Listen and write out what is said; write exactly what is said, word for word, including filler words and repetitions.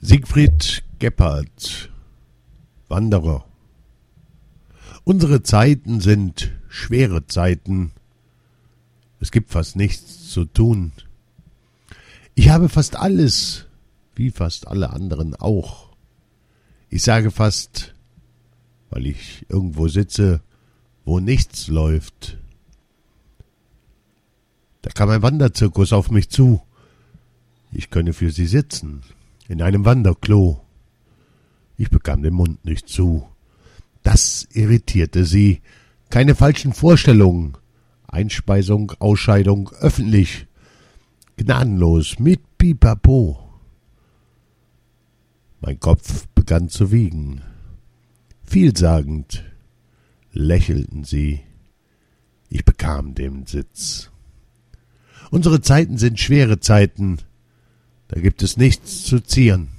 Siegfried Gebhardt, Wanderer. Unsere Zeiten sind schwere Zeiten. Es gibt fast nichts zu tun. Ich habe fast alles, wie fast alle anderen auch. Ich sage fast, weil ich irgendwo sitze, wo nichts läuft. Da kam ein Wanderzirkus auf mich zu. Ich könne für sie sitzen, in einem Wanderklo. Ich bekam den Mund nicht zu. Das irritierte sie. Keine falschen Vorstellungen. Einspeisung, Ausscheidung, öffentlich. Gnadenlos, mit Pipapo. Mein Kopf begann zu wiegen. Vielsagend lächelten sie. Ich bekam den Sitz. Unsere Zeiten sind schwere Zeiten. Da gibt es nichts zu zieren.